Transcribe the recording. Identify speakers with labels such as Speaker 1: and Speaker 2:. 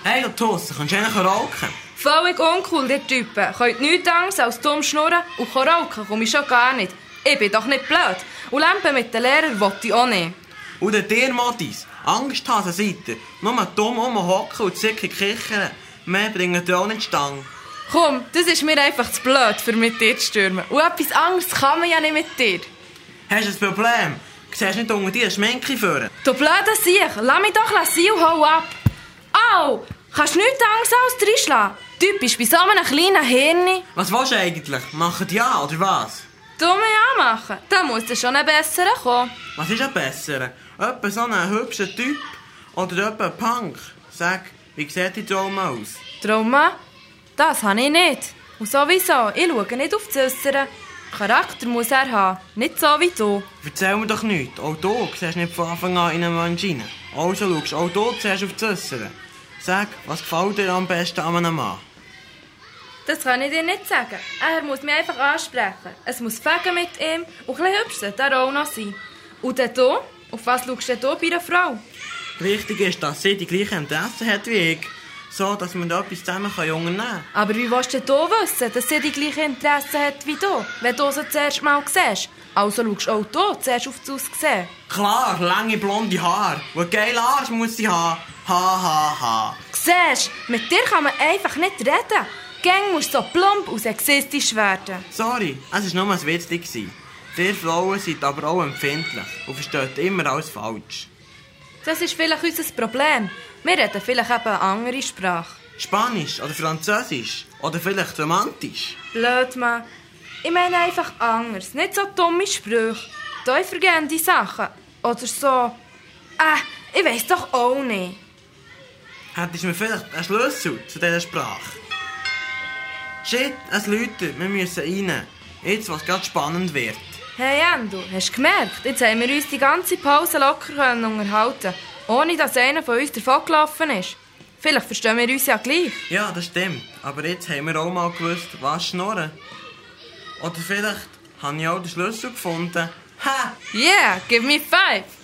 Speaker 1: Hey, du Tusse, kannst du eigentlich rauchen?
Speaker 2: Völlig uncool, die Typen. Könnt nichts anderes als dumm schnurren und rauchen komme ich schon gar nicht. Ich bin doch nicht blöd. Und Lampen mit den Lehrern will ich auch nicht.
Speaker 1: Und ihr Modis, Angsthasen seid ihr. Nur dumm rumhocken und zicke kichern. Mehr bringen ihr auch nicht Stange.
Speaker 2: Komm, das ist mir einfach zu blöd, für mit dir zu stürmen. Und etwas anderes kann man ja nicht mit dir.
Speaker 1: Hast du ein Problem? Du siehst nicht unter dir eine Schminke führen.
Speaker 2: Du blöder Siech, lass mich doch sein und hau ab. Au! Kannst du nichts anderes als reinschlagen? Typisch bei so einem kleinen Hirn.
Speaker 1: Was willst du eigentlich? Machen die ja, oder was?
Speaker 2: Dumme anmachen, da muss dir schon ein besserer kommen.
Speaker 1: Was ist ein besserer? Etwa so ein hübscher Typ? Oder etwa ein Punk? Sag, wie sieht die Trauma aus?
Speaker 2: Trauma? Das habe ich nicht. Und sowieso, ich schaue nicht auf das Äussere. Charakter muss er haben, nicht so wie du.
Speaker 1: Erzähl mir doch nichts. Auch du siehst nicht von Anfang an in einen Mensch rein. Also schaust auch du zuerst auf das Äussere. Sag, was gefällt dir am besten an einem Mann?
Speaker 2: Das kann ich dir nicht sagen. Er muss mich einfach ansprechen. Es muss fegen mit ihm und ein bisschen hübsch sollte er auch noch sein. Und dann du? Auf was schaust du bei einer Frau?
Speaker 1: Wichtig ist, dass sie die gleichen Interessen hat wie ich. So, dass wir da etwas zusammen unternehmen können.
Speaker 2: Aber wie willst du wissen, dass sie die gleichen Interessen hat wie du, wenn du sie zuerst mal siehst? Also schaust auch du zuerst auf das Aussehen.
Speaker 1: Klar, lange blonde Haare. Und geile Arsch muss sie haben. Ha.
Speaker 2: Siehst, mit dir kann man einfach nicht reden. Gang muss so plump und sexistisch werden.
Speaker 1: Sorry, es war nur ein Witz. Ihr Frauen seid aber auch empfindlich und versteht immer alles falsch.
Speaker 2: Das ist vielleicht unser Problem. Wir reden vielleicht eben eine andere Sprache.
Speaker 1: Spanisch oder Französisch oder vielleicht romantisch.
Speaker 2: Blöd, Mann. Ich meine einfach anders. Nicht so dumme Sprüche. Tiefergehende Sachen. Oder so... ich weiss doch auch nicht.
Speaker 1: Hättest du mir vielleicht einen Schlüssel zu dieser Sprache? Shit, es läutet. Wir müssen rein. Jetzt, was gerade spannend wird.
Speaker 2: Hey Endo, hast du gemerkt? Jetzt haben wir uns die ganze Pause locker unterhalten, ohne dass einer von uns davongelaufen ist. Vielleicht verstehen wir uns ja gleich.
Speaker 1: Ja, das stimmt. Aber jetzt haben wir auch mal gewusst, was schnurren. Oder vielleicht habe ich auch den Schlüssel gefunden. Ha!
Speaker 2: Yeah, give me 5.